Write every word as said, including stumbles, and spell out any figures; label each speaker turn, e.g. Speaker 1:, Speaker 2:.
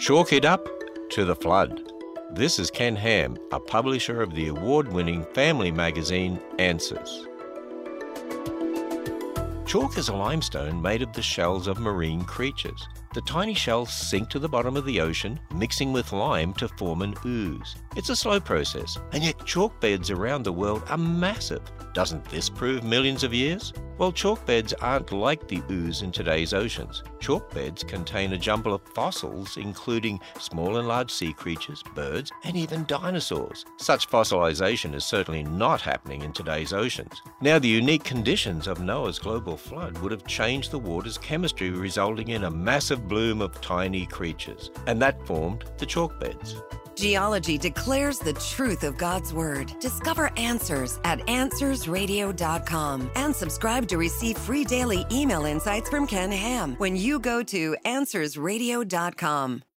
Speaker 1: Chalk it up to the flood. This is Ken Ham, a publisher of the award-winning family magazine Answers. Chalk is a limestone made of the shells of marine creatures. The tiny shells sink to the bottom of the ocean, mixing with lime to form an ooze. It's a slow process, and yet chalk beds around the world are massive. Doesn't this prove millions of years? Well, chalk beds aren't like the ooze in today's oceans. Chalk beds contain a jumble of fossils, including small and large sea creatures, birds, and even dinosaurs. Such fossilization is certainly not happening in today's oceans. Now, the unique conditions of Noah's global flood would have changed the water's chemistry, resulting in a massive bloom of tiny creatures, and that formed the chalk beds.
Speaker 2: Geology declares the truth of God's Word. Discover answers at answers radio dot com and subscribe to receive free daily email insights from Ken Ham when you go to answers radio dot com.